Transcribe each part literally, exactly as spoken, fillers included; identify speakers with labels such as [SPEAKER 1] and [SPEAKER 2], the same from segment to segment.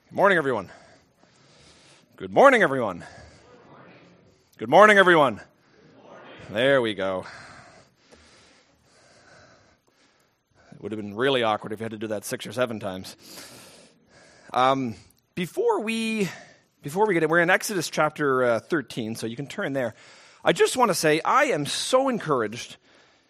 [SPEAKER 1] Good morning, everyone. Good morning, everyone. Good morning, everyone. Good morning. There we go. It would have been really awkward if you had to do that six or seven times. Um, before we before we get in, we're in Exodus chapter uh, thirteen, so you can turn there. I just want to say I am so encouraged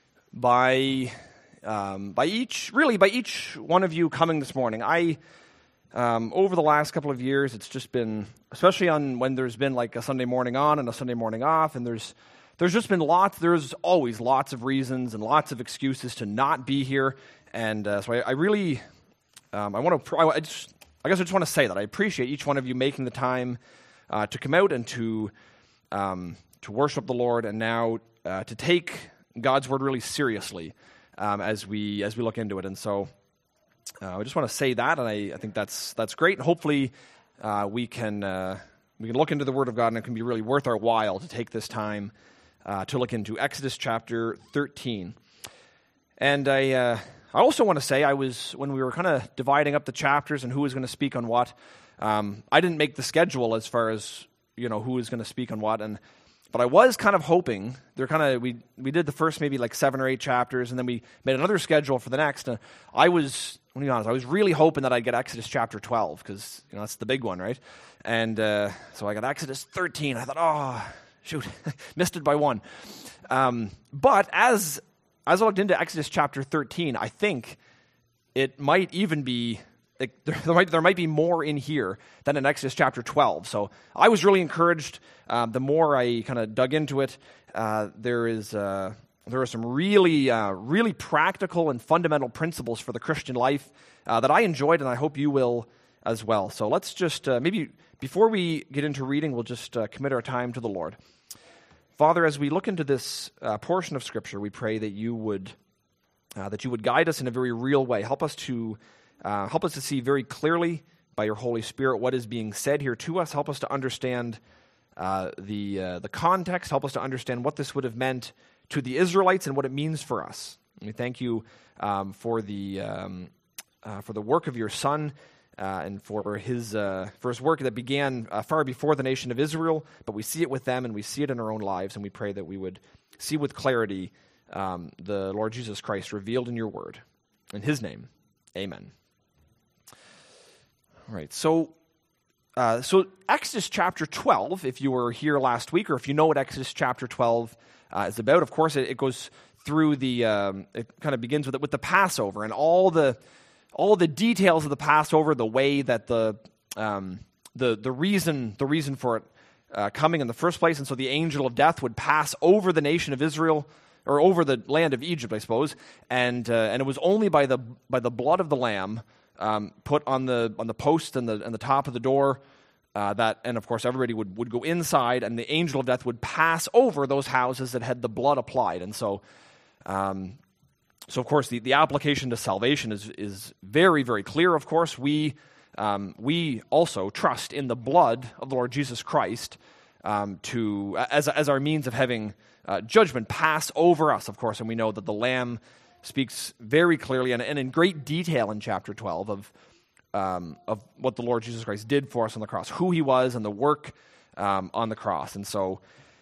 [SPEAKER 1] by um, by each really by each one of you coming this morning. I. Um, over the last couple of years, it's just been, especially on when there's been like a Sunday morning on and a Sunday morning off, and there's there's just been lots, there's always lots of reasons and lots of excuses to not be here, and uh, so I, I really, um, I want to, I, just, I guess I just want to say that I appreciate each one of you making the time uh, to come out and to um, to worship the Lord, and now uh, to take God's word really seriously um, as we as we look into it, and so. Uh, I just want to say that, and I, I think that's that's great. And hopefully, uh, we can uh, we can look into the Word of God, and it can be really worth our while to take this time uh, to look into Exodus chapter thirteen. And I uh, I also want to say I was when we were kind of dividing up the chapters and who was going to speak on what. Um, I didn't make the schedule as far as you know who was going to speak on what, and but I was kind of hoping they're kind of we we did the first maybe like seven or eight chapters, and then we made another schedule for the next. And I was. To be honest, I was really hoping that I'd get Exodus chapter twelve, because you know that's the big one, right? And uh, so I got Exodus thirteen. I thought, oh, shoot, missed it by one. Um, but as as I looked into Exodus chapter thirteen, I think it might even be, like, there, there, might, there might be more in here than in Exodus chapter twelve. So I was really encouraged. Uh, the more I kind of dug into it, uh, there is... Uh, There are some really, uh, really practical and fundamental principles for the Christian life uh, that I enjoyed, and I hope you will as well. So let's just, uh, maybe before we get into reading, we'll just uh, commit our time to the Lord. Father, as we look into this uh, portion of Scripture, we pray that you would, uh, that you would guide us in a very real way. Help us to, uh, help us to see very clearly by your Holy Spirit what is being said here to us. Help us to understand uh, the uh, the context. Help us to understand what this would have meant to the Israelites and what it means for us. And we thank you um, for the um, uh, for the work of your Son uh, and for his uh, for his work that began uh, far before the nation of Israel. But we see it with them, and we see it in our own lives, and we pray that we would see with clarity um, the Lord Jesus Christ revealed in your Word. In His name, Amen. All right, so. Uh, so Exodus chapter twelve, if you were here last week, or if you know what Exodus chapter twelve uh, is about, of course, it, it goes through the, um, it kind of begins with it, with the Passover, and all the all the details of the Passover, the way that the um, the the reason the reason for it uh, coming in the first place, and so the angel of death would pass over the nation of Israel, or over the land of Egypt, I suppose, and uh, and it was only by the by the blood of the lamb. Um, put on the on the post and the and the top of the door, uh, that and of course everybody would, would go inside, and the angel of death would pass over those houses that had the blood applied, and so, um, so of course the, the application to salvation is is very very clear. Of course we um, we also trust in the blood of the Lord Jesus Christ um, to as as our means of having uh, judgment pass over us, of course, and we know that the Lamb speaks very clearly and, and in great detail in chapter twelve of um, of what the Lord Jesus Christ did for us on the cross, who He was, and the work um, on the cross. And so,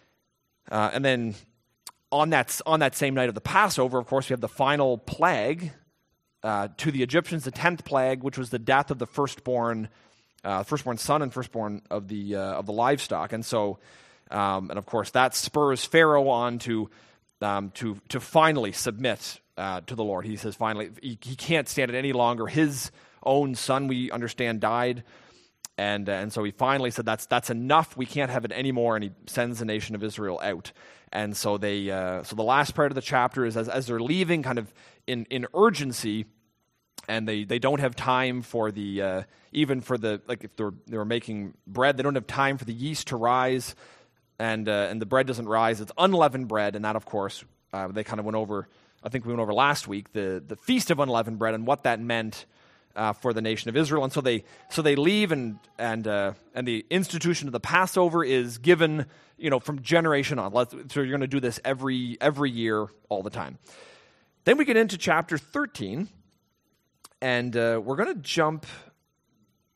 [SPEAKER 1] uh, and then on that on that same night of the Passover, of course, we have the final plague uh, to the Egyptians, the tenth plague, which was the death of the firstborn, uh, firstborn son and firstborn of the uh, of the livestock. And so, um, and of course, that spurs Pharaoh on to um, to to finally submit. Uh, to the Lord. He says finally he, he can't stand it any longer. His own son, we understand, died, and uh, and so he finally said that's that's enough. We can't have it anymore, and he sends the nation of Israel out. And so they uh, so the last part of the chapter is as as they're leaving, kind of in, in urgency, and they, they don't have time for the uh, even for the like if they're they were making bread, they don't have time for the yeast to rise, and uh, and the bread doesn't rise. It's unleavened bread, and that of course uh, they kind of went over. I think we went over last week the, the Feast of Unleavened Bread and what that meant uh, for the nation of Israel. And so they so they leave, and and uh, and the institution of the Passover is given, you know, from generation on. So you're going to do this every every year, all the time. Then we get into chapter thirteen, and uh, we're going to jump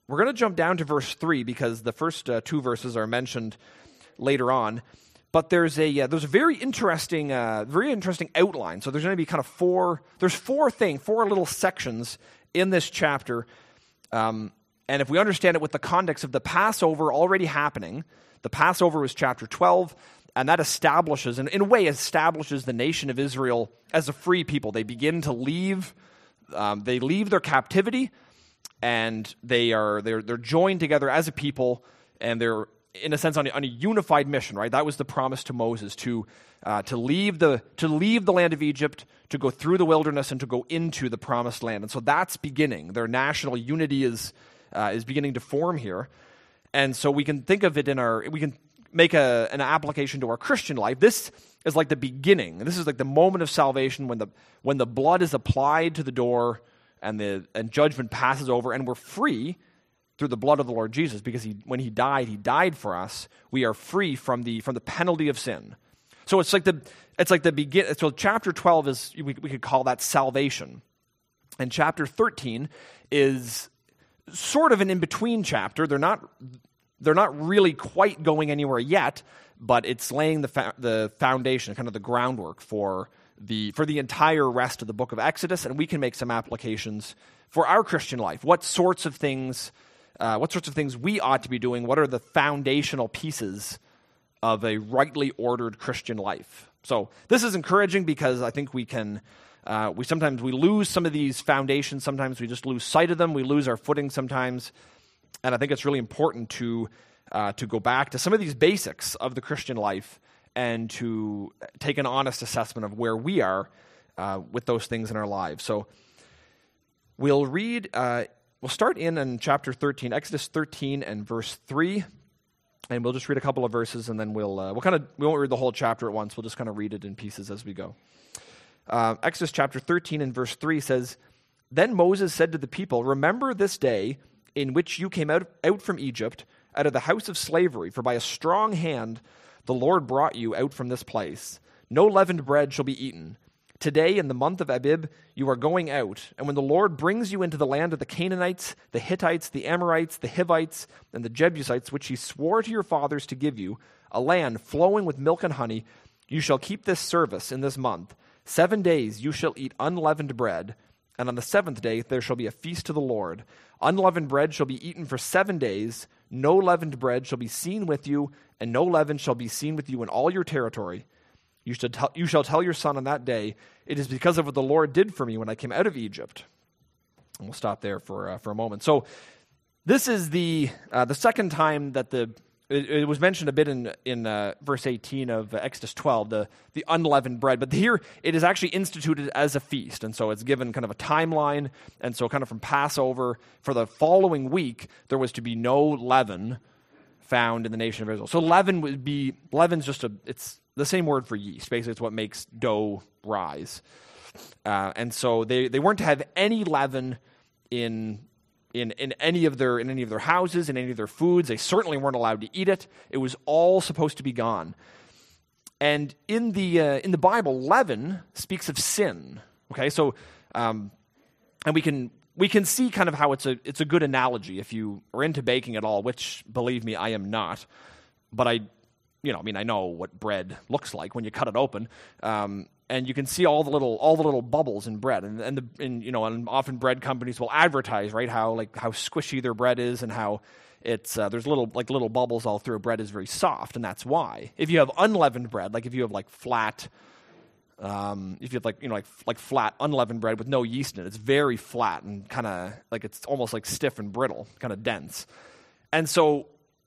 [SPEAKER 1] we're going to jump down to verse three because the first uh, two verses are mentioned later on. But there's a uh, there's a very interesting uh, very interesting outline. So there's going to be kind of four there's four things, four little sections in this chapter. Um, and if we understand it with the context of the Passover already happening, the Passover was chapter twelve, and that establishes, and in a way establishes the nation of Israel as a free people. They begin to leave, um, they leave their captivity, and they are they're they're joined together as a people, and they're in a sense on a, on a unified mission. Right, that was the promise to Moses to uh, to leave the to leave the land of Egypt, to go through the wilderness, and to go into the promised land. And so that's beginning. Their national unity is uh, is beginning to form here, and so we can think of it in our we can make a an application to our Christian life. This is like the beginning. This is like the moment of salvation when the when the blood is applied to the door and the and judgment passes over, and we're free through the blood of the Lord Jesus, because he when he died, he died for us. We are free from the from the penalty of sin. So it's like the it's like the begin. So chapter twelve is we we could call that salvation, and chapter thirteen is sort of an in between chapter. They're not they're not really quite going anywhere yet, but it's laying the fa- the foundation, kind of the groundwork for the for the entire rest of the book of Exodus, and we can make some applications for our Christian life. What sorts of things, uh, what sorts of things we ought to be doing? What are the foundational pieces of a rightly ordered Christian life? So this is encouraging because I think we can. Uh, we sometimes we lose some of these foundations. Sometimes we just lose sight of them. We lose our footing sometimes, and I think it's really important to uh, to go back to some of these basics of the Christian life and to take an honest assessment of where we are uh, with those things in our lives. So we'll read. Uh, we'll start in in chapter thirteen, Exodus thirteen and verse three, and we'll just read a couple of verses, and then we'll uh, we'll kind of we won't read the whole chapter at once. We'll just kind of read it in pieces as we go. Uh, Exodus chapter thirteen and verse three says, "Then Moses said to the people, 'Remember this day in which you came out, out from Egypt, out of the house of slavery, for by a strong hand the Lord brought you out from this place. No leavened bread shall be eaten. Today, in the month of Abib, you are going out, and when the Lord brings you into the land of the Canaanites, the Hittites, the Amorites, the Hivites, and the Jebusites, which he swore to your fathers to give you, a land flowing with milk and honey, you shall keep this service in this month. Seven days you shall eat unleavened bread, and on the seventh day there shall be a feast to the Lord. Unleavened bread shall be eaten for seven days. No leavened bread shall be seen with you, and no leaven shall be seen with you in all your territory. You shall, tell, you shall tell your son on that day, it is because of what the Lord did for me when I came out of Egypt.'" And we'll stop there for uh, for a moment. So this is the uh, the second time that the it, it was mentioned a bit in in uh, verse eighteen of Exodus twelve, the the unleavened bread. But here it is actually instituted as a feast, and so it's given kind of a timeline. And so, kind of from Passover for the following week, there was to be no leaven found in the nation of Israel. So leaven would be leaven's just a it's the same word for yeast. Basically, it's what makes dough rise. Uh, and so they, they weren't to have any leaven in in in any of their in any of their houses, in any of their foods. They certainly weren't allowed to eat it. It was all supposed to be gone. And in the uh, in the Bible, leaven speaks of sin. Okay, so um, and we can we can see kind of how it's a it's a good analogy if you are into baking at all, which believe me, I am not. But I, you know, I mean, I know what bread looks like when you cut it open. Um, And you can see all the little all the little bubbles in bread, and and, the, and you know, and often bread companies will advertise, right, how like how squishy their bread is, and how it's uh, there's little like little bubbles all through. Bread is very soft, and that's why. If you have unleavened bread, like if you have like flat, um, if you have like you know like like flat unleavened bread with no yeast in it, it's very flat and kind of like it's almost like stiff and brittle, kind of dense, and so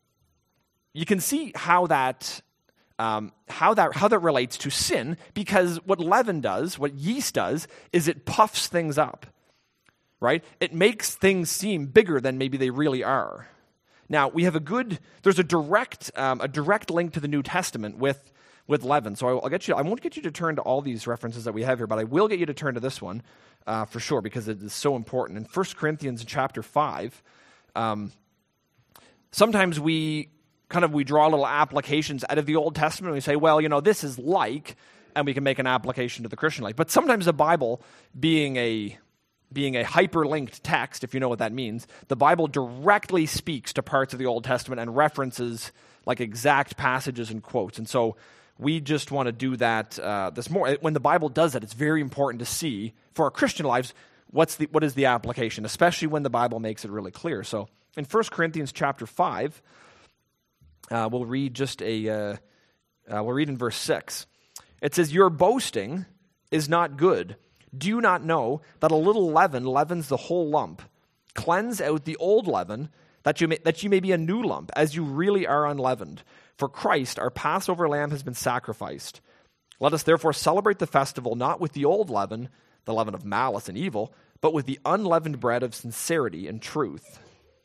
[SPEAKER 1] you can see how that. Um, how that how that relates to sin, because what leaven does, what yeast does, is it puffs things up, right? It makes things seem bigger than maybe they really are. Now we have a good, there's a direct um, a direct link to the New Testament with with leaven. So I'll get you. I won't get you to turn to all these references that we have here, but I will get you to turn to this one uh, for sure, because it is so important. In First Corinthians chapter five, um, sometimes we. kind of we draw little applications out of the Old Testament, and we say, well, you know, this is like, and we can make an application to the Christian life. But sometimes the Bible, being a being a hyperlinked text, if you know what that means, the Bible directly speaks to parts of the Old Testament and references like exact passages and quotes. And so we just want to do that uh, this more. When the Bible does that, it's very important to see for our Christian lives what's the what is the application, especially when the Bible makes it really clear. So in First Corinthians chapter five, uh, we'll read just a uh, uh, we'll read in verse six. It says, "Your boasting is not good. Do you not know that a little leaven leavens the whole lump? Cleanse out the old leaven, that you may, that you may be a new lump, as you really are unleavened. For Christ, our Passover lamb, has been sacrificed. Let us therefore celebrate the festival not with the old leaven, the leaven of malice and evil, but with the unleavened bread of sincerity and truth."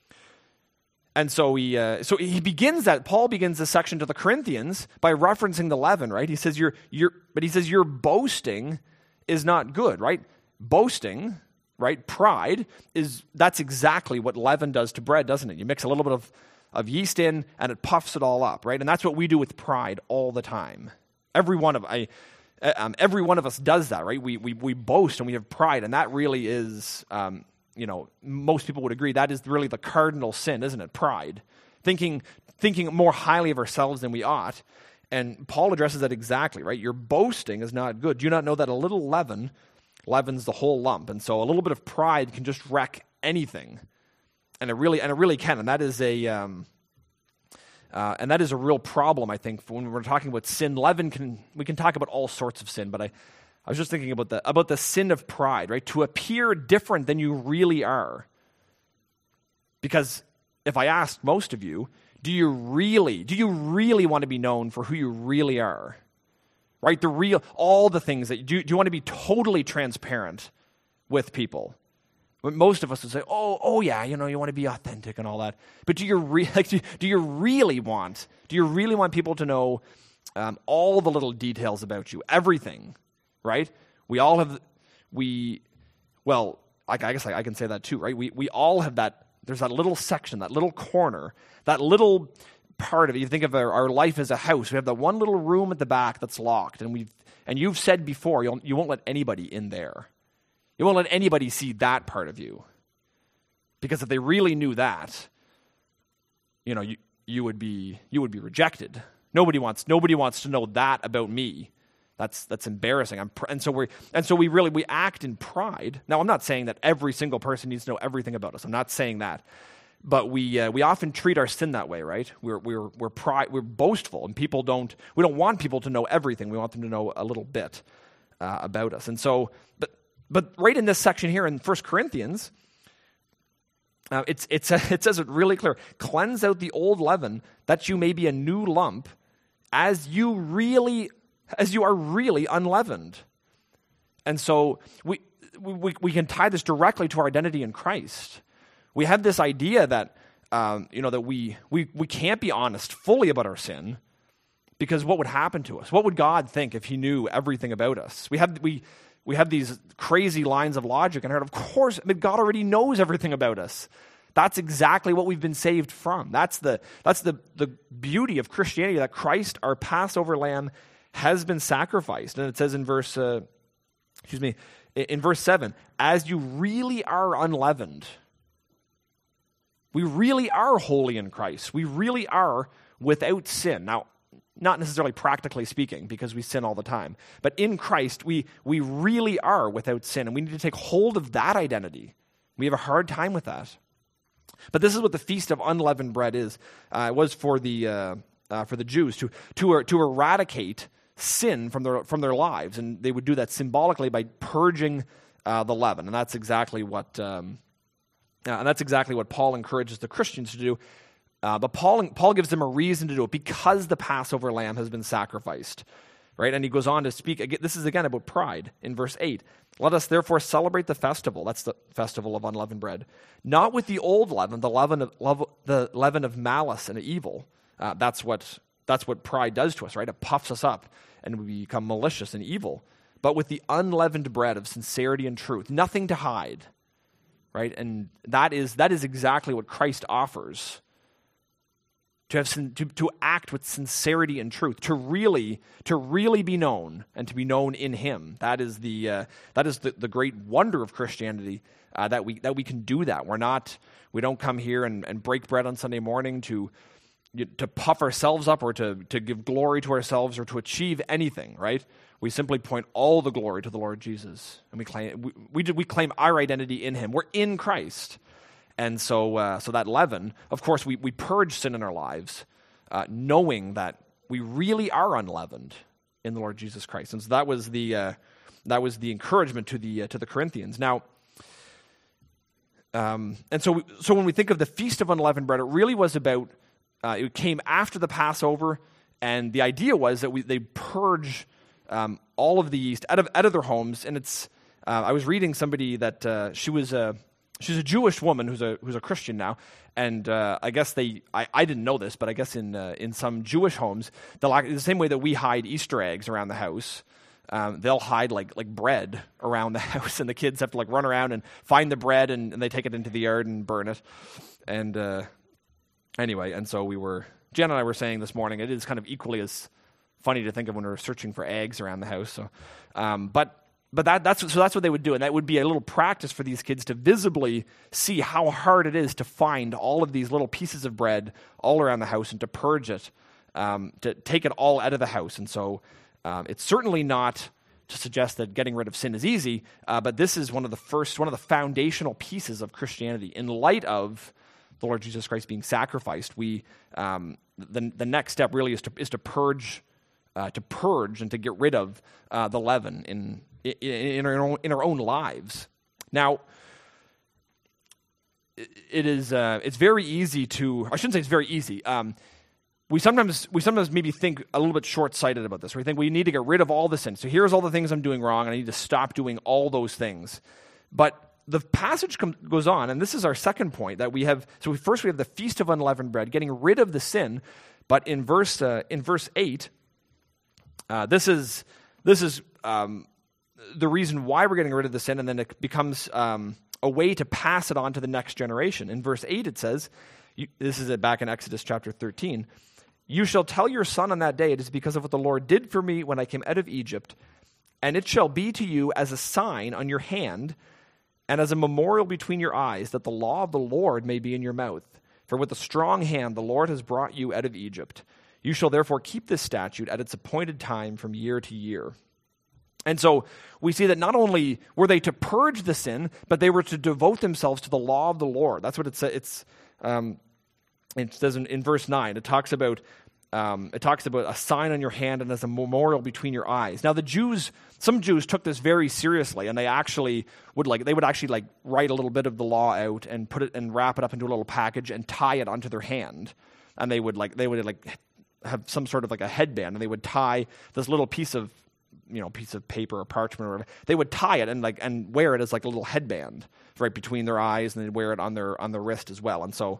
[SPEAKER 1] And so he, uh, so he begins that. Paul begins this section to the Corinthians by referencing the leaven, right? He says, "You're, you're," but he says, "Your boasting is not good," right? Boasting, right? Pride is, that's exactly what leaven does to bread, doesn't it? You mix a little bit of, of yeast in and it puffs it all up, right? And that's what we do with pride all the time. Every one of I, um, every one of us does that, right? We we we boast and we have pride, and that really is, um, you know, most people would agree that is really the cardinal sin, isn't it? Pride, thinking thinking more highly of ourselves than we ought. And Paul addresses that exactly, right? Your boasting is not good. Do you not know that a little leaven leavens the whole lump? And so a little bit of pride can just wreck anything, and it really and it really can. And that is a um, uh, and that is a real problem, I think, when we're talking about sin. Leaven can we can talk about all sorts of sin, but I, I was just thinking about the about the sin of pride, right? To appear different than you really are. Because if I asked most of you, Do you really, do you really want to be known for who you really are? Right? The real, all the things that, do, do you want to be totally transparent with people? Most of us would say, oh, oh yeah, you know, you want to be authentic and all that. But do you, re- like, do, do you really want, do you really want people to know um, all the little details about you? Everything, right? We all have, we, well, I, I guess I, I can say that too, right? We we all have that. There's that little section, that little corner, that little part of it. You think of our, our life as a house. We have that one little room at the back that's locked, and we've and you've said before you'll, you won't let anybody in there. You won't let anybody see that part of you, because if they really knew that, you know, you you would be you would be rejected. Nobody wants nobody wants to know that about me. That's that's embarrassing. I'm pr- and so we and so we really we act in pride. Now, I'm not saying that every single person needs to know everything about us. I'm not saying that, but we uh, we often treat our sin that way, right? We're we're we're pride we're boastful, and people don't. We don't want people to know everything. We want them to know a little bit uh, about us. And so, but but right in this section here in First Corinthians, uh, it's it's it says it really clear: cleanse out the old leaven, that you may be a new lump, as you really. As you are really unleavened. And so we, we we can tie this directly to our identity in Christ. We have this idea that um, you know that we, we we can't be honest fully about our sin, because what would happen to us? What would God think if He knew everything about us? We have we we have these crazy lines of logic in our head. Of course, I mean, God already knows everything about us. That's exactly what we've been saved from. That's the that's the the beauty of Christianity, that Christ, our Passover lamb, has been sacrificed. And it says in verse, uh, excuse me, in verse seven, as you really are unleavened. We really are holy in Christ. We really are without sin. Now, not necessarily practically speaking, because we sin all the time, but in Christ, we we really are without sin, and we need to take hold of that identity. We have a hard time with that. But this is what the Feast of Unleavened Bread is. Uh, it was for the uh, uh, for the Jews to to to eradicate sin from their from their lives, and they would do that symbolically by purging uh, the leaven, and that's exactly what um, uh, and that's exactly what Paul encourages the Christians to do. Uh, but Paul Paul gives them a reason to do it, because the Passover lamb has been sacrificed, right? And he goes on to speak. This is again about pride in verse eight. Let us therefore celebrate the festival. That's the festival of unleavened bread, not with the old leaven, the leaven of the leaven of malice and evil. Uh, that's what. That's what pride does to us, right? It puffs us up and we become malicious and evil. But with the unleavened bread of sincerity and truth, nothing to hide, right? And that is that is exactly what Christ offers. to have sin, to, to act with sincerity and truth, to really to really be known and to be known in Him. That is the uh, that is the, the great wonder of Christianity, uh, that we that we can do that. We're not we don't come here and, and break bread on Sunday morning to to puff ourselves up or to to give glory to ourselves or to achieve anything, right? We simply point all the glory to the Lord Jesus, and we claim we we, we claim our identity in Him. We're in Christ. And so uh, so that leaven, of course, we, we purge sin in our lives, uh, knowing that we really are unleavened in the Lord Jesus Christ. And so that was the uh, that was the encouragement to the uh, to the Corinthians. Now, um, and so we, so when we think of the Feast of Unleavened Bread, it really was about uh, it came after the Passover, and the idea was that we they purge um, all of the yeast out of out of their homes. And it's uh, I was reading somebody that uh, she was a She's a Jewish woman who's a who's a Christian now, and uh, I guess they I, I didn't know this, but I guess in uh, in some Jewish homes, they'll act, the same way that we hide Easter eggs around the house, um, they'll hide like like bread around the house, and the kids have to like run around and find the bread, and, and they take it into the yard and burn it. And uh, anyway, and so we were Jen and I were saying this morning, it is kind of equally as funny to think of when we were searching for eggs around the house. So, um, but. But that, that's so that's what they would do, and that would be a little practice for these kids to visibly see how hard it is to find all of these little pieces of bread all around the house and to purge it, um, to take it all out of the house. And so um, it's certainly not to suggest that getting rid of sin is easy, uh, but this is one of the first, one of the foundational pieces of Christianity. In light of the Lord Jesus Christ being sacrificed, we um, the the next step really is to is to purge, uh, to purge and to get rid of uh, the leaven in. In our, own, in our own lives. Now, it is uh, it's very easy to, I shouldn't say it's very easy. Um, we sometimes we sometimes maybe think a little bit short-sighted about this. We think we need to get rid of all the sin. So here's all the things I'm doing wrong, and I need to stop doing all those things. But the passage com- goes on, and this is our second point, that we have, so we, first we have the Feast of Unleavened Bread, getting rid of the sin. But in verse uh, in verse eight, uh, this is this is um, the reason why we're getting rid of the sin, and then it becomes um, a way to pass it on to the next generation. In verse eight it says, you, this is it back in Exodus chapter thirteen, "You shall tell your son on that day, it is because of what the Lord did for me when I came out of Egypt, and it shall be to you as a sign on your hand, and as a memorial between your eyes, that the law of the Lord may be in your mouth. For with a strong hand the Lord has brought you out of Egypt. You shall therefore keep this statute at its appointed time from year to year." And so we see that not only were they to purge the sin, but they were to devote themselves to the law of the Lord. That's what it says. It's um, it says in, in verse nine. It talks about um, it talks about a sign on your hand and as a memorial between your eyes. Now the Jews, some Jews took this very seriously, and they actually would like they would actually like write a little bit of the law out and put it and wrap it up into a little package and tie it onto their hand, and they would like they would like have some sort of like a headband, and they would tie this little piece of you know, piece of paper or parchment or whatever. They would tie it and like and wear it as like a little headband right between their eyes, and they'd wear it on their on their wrist as well. And so,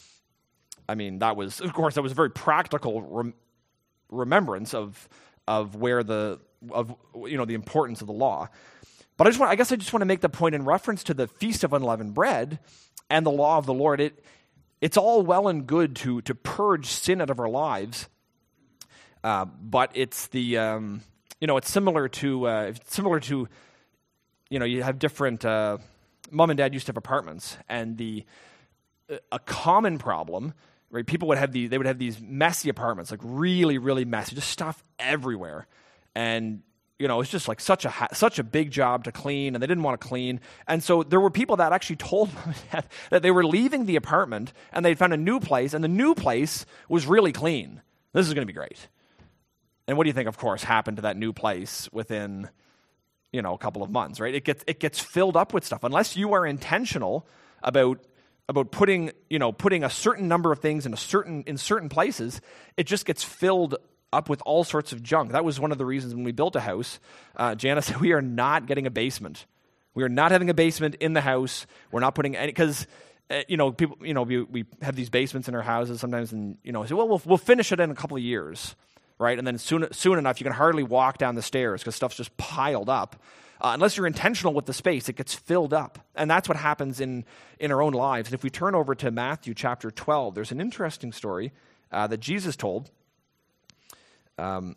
[SPEAKER 1] I mean, that was of course that was a very practical rem- remembrance of of where the of you know the importance of the law. But I just want I guess I just want to make the point in reference to the Feast of Unleavened Bread and the law of the Lord. It it's all well and good to to purge sin out of our lives, uh, but it's the um, You know, it's similar to uh, it's similar to, you know, you have different. Uh, Mom and Dad used to have apartments, and the a common problem, right? People would have the they would have these messy apartments, like really, really messy, just stuff everywhere, and you know, it's just like such a ha- such a big job to clean, and they didn't want to clean, and so there were people that actually told Mom and Dad that they were leaving the apartment and they found a new place, and the new place was really clean. This is going to be great. And what do you think, of course, happened to that new place within, you know, a couple of months, right? It gets it gets filled up with stuff. Unless you are intentional about about putting, you know, putting a certain number of things in a certain in certain places, it just gets filled up with all sorts of junk. That was one of the reasons when we built a house. Uh, Jana said we are not getting a basement. We are not having a basement in the house. We're not putting any because. Uh, you know, people. You know, we we have these basements in our houses sometimes, and you know, say, well, we'll we'll finish it in a couple of years. Right, and then soon, soon enough, you can hardly walk down the stairs because stuff's just piled up. Uh, unless you're intentional with the space, it gets filled up, and that's what happens in in our own lives. And if we turn over to Matthew chapter twelve, there's an interesting story uh, that Jesus told um,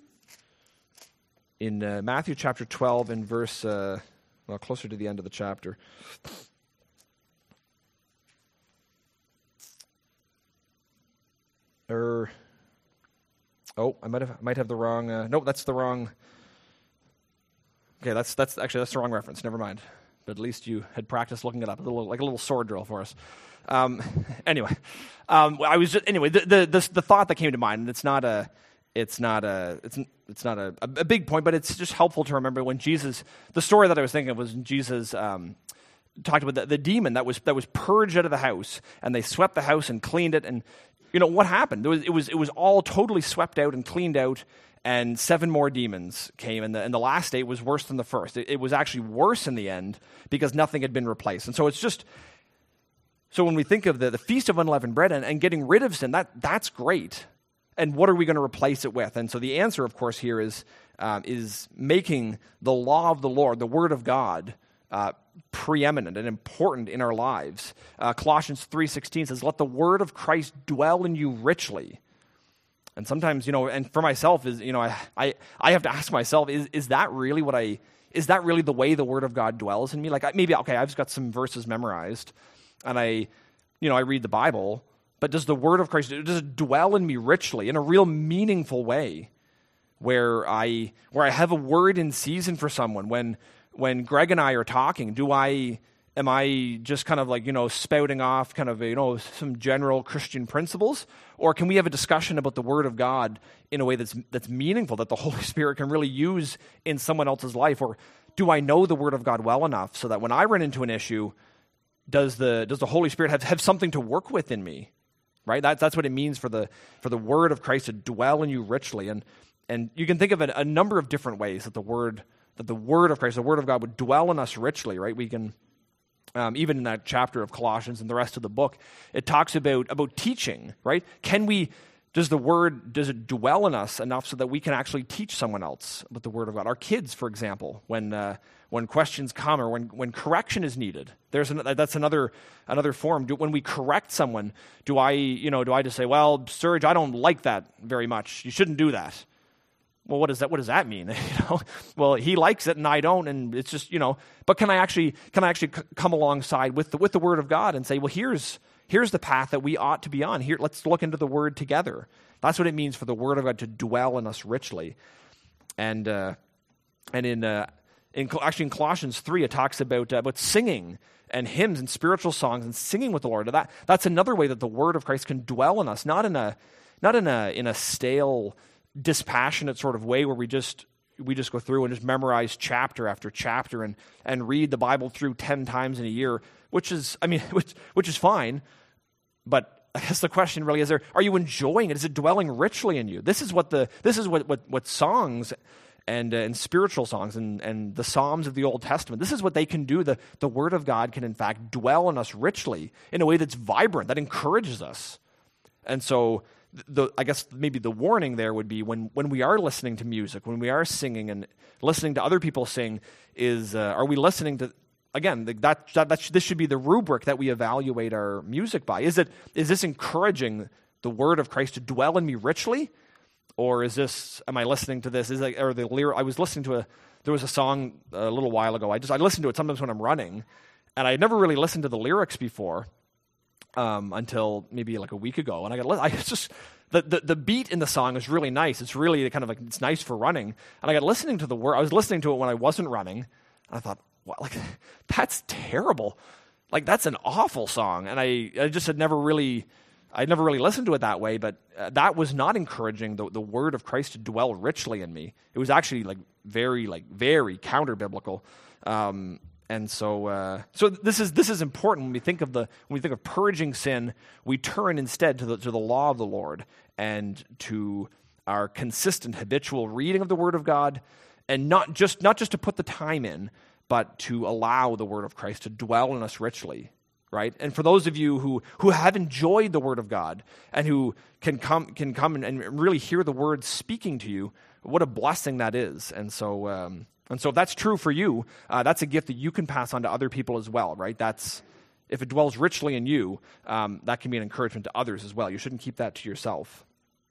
[SPEAKER 1] in uh, Matthew chapter twelve and verse, uh, well, closer to the end of the chapter. Or, oh, I might have might have the wrong. Uh, no, that's the wrong. Okay, that's that's actually that's the wrong reference. Never mind. But at least you had practiced looking it up. A little like a little sword drill for us. Um, anyway, um, I was just, anyway the, the the the thought that came to mind, and it's not a it's not a it's it's not a, a big point, but it's just helpful to remember when Jesus. The story that I was thinking of was Jesus. Um, talked about the, the demon that was that was purged out of the house, and they swept the house and cleaned it, and you know what happened? It was it was, it was all totally swept out and cleaned out, and seven more demons came, and the, and the last eight was worse than the first. It, it was actually worse in the end because nothing had been replaced. And so it's just, so when we think of the, the Feast of Unleavened Bread and, and getting rid of sin, that that's great. And what are we going to replace it with? And so the answer, of course, here is um, is making the law of the Lord, the Word of God, uh, preeminent and important in our lives. Uh, Colossians three sixteen says, "Let the word of Christ dwell in you richly." And sometimes, you know, and for myself, is you know, I I, I have to ask myself, is is that really what I is that really the way the word of God dwells in me? Like I, maybe okay, I've just got some verses memorized, and I, you know, I read the Bible, but does the word of Christ does it dwell in me richly in a real meaningful way, where I where I have a word in season for someone when. When Greg and I are talking, do I am I just kind of like, you know, spouting off kind of, you know, some general Christian principles? Or can we have a discussion about the Word of God in a way that's that's meaningful, that the Holy Spirit can really use in someone else's life? Or do I know the Word of God well enough so that when I run into an issue, does the does the Holy Spirit have, have something to work with in me? Right? That, that's what it means for the for the Word of Christ to dwell in you richly. And and you can think of it a number of different ways that the Word that the Word of Christ, the Word of God, would dwell in us richly, right? We can, um, even in that chapter of Colossians and the rest of the book, it talks about, about teaching, right? Can we, does the Word, does it dwell in us enough so that we can actually teach someone else about the Word of God? Our kids, for example, when uh, when questions come or when, when correction is needed, there's an, that's another another form. Do, when we correct someone, do I, you know, do I just say, well, Serge, I don't like that very much. You shouldn't do that. Well, what does that? What does that mean? You know, well, he likes it and I don't, and it's just, you know. But can I actually can I actually c- come alongside with the with the Word of God and say, well, here's here's the path that we ought to be on. Here, let's look into the Word together. That's what it means for the Word of God to dwell in us richly. And uh, and in uh, in actually in Colossians three, it talks about uh, about singing and hymns and spiritual songs and singing with the Lord. That that's another way that the Word of Christ can dwell in us, not in a not in a in a stale, dispassionate sort of way where we just we just go through and just memorize chapter after chapter and and read the Bible through ten times in a year, which is I mean which which is fine, but I guess the question really is: there are you enjoying it? Is it dwelling richly in you? This is what the this is what what, what songs and uh, and spiritual songs and and the Psalms of the Old Testament, this is what they can do. The the Word of God can in fact dwell in us richly in a way that's vibrant, that encourages us. And so The, I guess maybe the warning there would be when, when we are listening to music, when we are singing and listening to other people sing, is uh, are we listening to, again, that, that, that this should be the rubric that we evaluate our music by. Is it is this encouraging the Word of Christ to dwell in me richly? Or is this, am I listening to this, is it, or the lyric, I was listening to a, there was a song a little while ago, I just, I listened to it sometimes when I'm running, and I had never really listened to the lyrics before. Um, until maybe like a week ago, and I got I just the, the the beat in the song is really nice. It's really kind of like it's nice for running, and I got listening to the word. I was listening to it when I wasn't running, and I thought, wow, like that's terrible, like that's an awful song, and I, I just had never really I'd never really listened to it that way. But uh, that was not encouraging the the Word of Christ to dwell richly in me. It was actually like very like very counter biblical. Um, And so, uh, so this is this is important when we think of the when we think of purging sin. We turn instead to the to the law of the Lord and to our consistent habitual reading of the Word of God, and not just not just to put the time in, but to allow the Word of Christ to dwell in us richly, right? And for those of you who who have enjoyed the Word of God and who can come can come and, and really hear the Word speaking to you, what a blessing that is. And so. Um, And so if that's true for you, uh, that's a gift that you can pass on to other people as well, right? That's if it dwells richly in you, um, that can be an encouragement to others as well. You shouldn't keep that to yourself.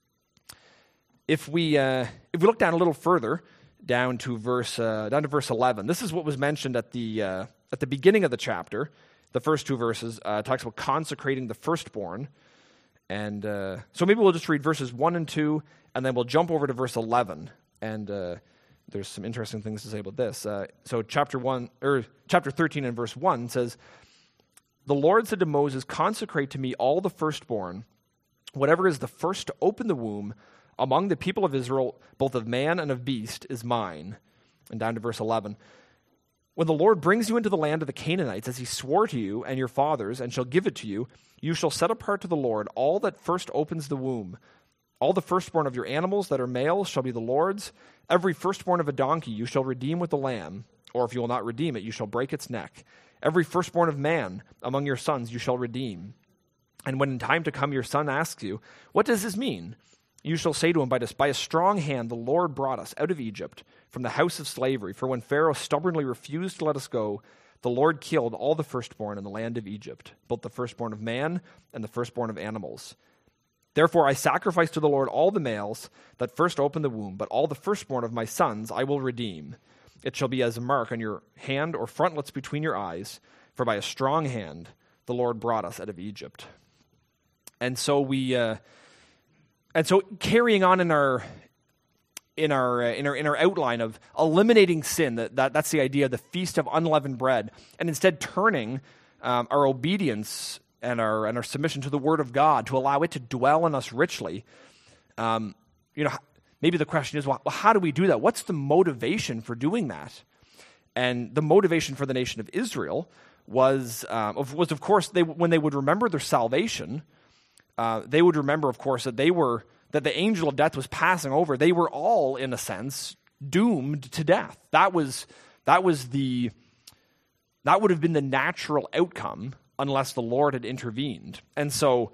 [SPEAKER 1] If we uh, if we look down a little further, down to verse uh, down to verse eleven, this is what was mentioned at the uh, at the beginning of the chapter. The first two verses uh, talks about consecrating the firstborn, and uh, so maybe we'll just read verses one and two, and then we'll jump over to verse eleven, and uh, there's some interesting things to say about this. Uh, so chapter one or chapter thirteen and verse one says, "The Lord said to Moses, 'Consecrate to me all the firstborn, whatever is the first to open the womb among the people of Israel, both of man and of beast, is mine.'" And down to verse eleven. "When the Lord brings you into the land of the Canaanites, as he swore to you and your fathers, and shall give it to you, you shall set apart to the Lord all that first opens the womb. All the firstborn of your animals that are males shall be the Lord's. Every firstborn of a donkey you shall redeem with the lamb, or if you will not redeem it, you shall break its neck. Every firstborn of man among your sons you shall redeem. And when in time to come your son asks you, 'What does this mean?' you shall say to him, by, this, by a strong hand the Lord brought us out of Egypt, from the house of slavery. For when Pharaoh stubbornly refused to let us go, the Lord killed all the firstborn in the land of Egypt, both the firstborn of man and the firstborn of animals. Therefore I sacrifice to the Lord all the males that first open the womb, but all the firstborn of my sons I will redeem. It shall be as a mark on your hand or frontlets between your eyes, for by a strong hand the Lord brought us out of Egypt." And so we... Uh, And so, carrying on in our in our uh, in our in our outline of eliminating sin, that, that that's the idea of the feast of unleavened bread, and instead turning um, our obedience and our and our submission to the Word of God to allow it to dwell in us richly. Um, you know, maybe the question is, well, how do we do that? What's the motivation for doing that? And the motivation for the nation of Israel was um, was of course they when they would remember their salvation. Uh, they would remember, of course, that they were that the angel of death was passing over. They were all, in a sense, doomed to death. That was that was the that would have been the natural outcome unless the Lord had intervened. And so,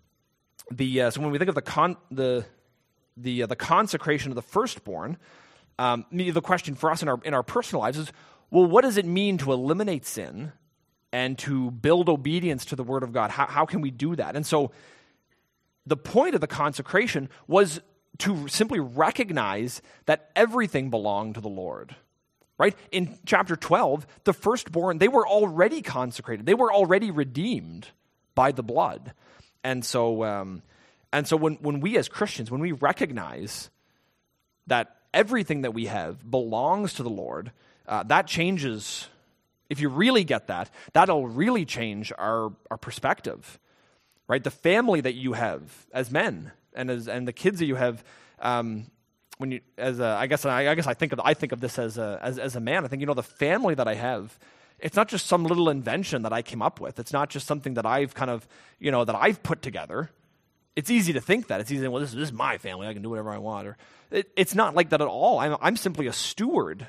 [SPEAKER 1] the uh, so when we think of the con the the uh, the consecration of the firstborn, um, the question for us in our in our personal lives is, well, what does it mean to eliminate sin and to build obedience to the Word of God? How how can we do that? And so, the point of the consecration was to simply recognize that everything belonged to the Lord, right? In chapter twelve, the firstborn, they were already consecrated. They were already redeemed by the blood. And so um, and so when, when we as Christians, when we recognize that everything that we have belongs to the Lord, uh, that changes, if you really get that, that'll really change our, our perspective. Right, the family that you have as men, and as and the kids that you have, um, when you as a, I guess I, I guess I think of I think of this as a as as a man. I think, you know, the family that I have, it's not just some little invention that I came up with. It's not just something that I've kind of you know that I've put together. It's easy to think that it's easy. Well, this, this is my family. I can do whatever I want. Or it, it's not like that at all. I'm I'm simply a steward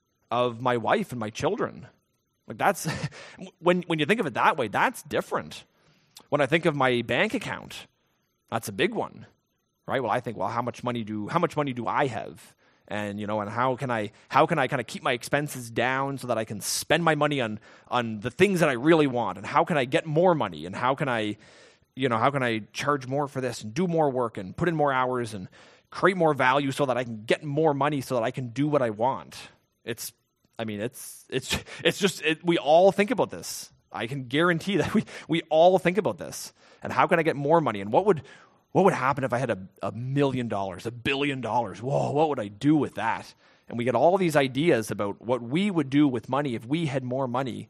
[SPEAKER 1] of my wife and my children. Like that's when when you think of it that way, that's different. When I think of my bank account, that's a big one, right? Well, I think, well, how much money do how much money do I have, and you know, and how can I how can I kind of keep my expenses down so that I can spend my money on on the things that I really want, and how can I get more money, and how can I, you know, how can I charge more for this and do more work and put in more hours and create more value so that I can get more money so that I can do what I want. It's, I mean, it's it's it's just it, we all think about this. I can guarantee that we, we all think about this. And how can I get more money? And what would what would happen if I had a, a million dollars, a billion dollars? Whoa, what would I do with that? And we get all these ideas about what we would do with money if we had more money.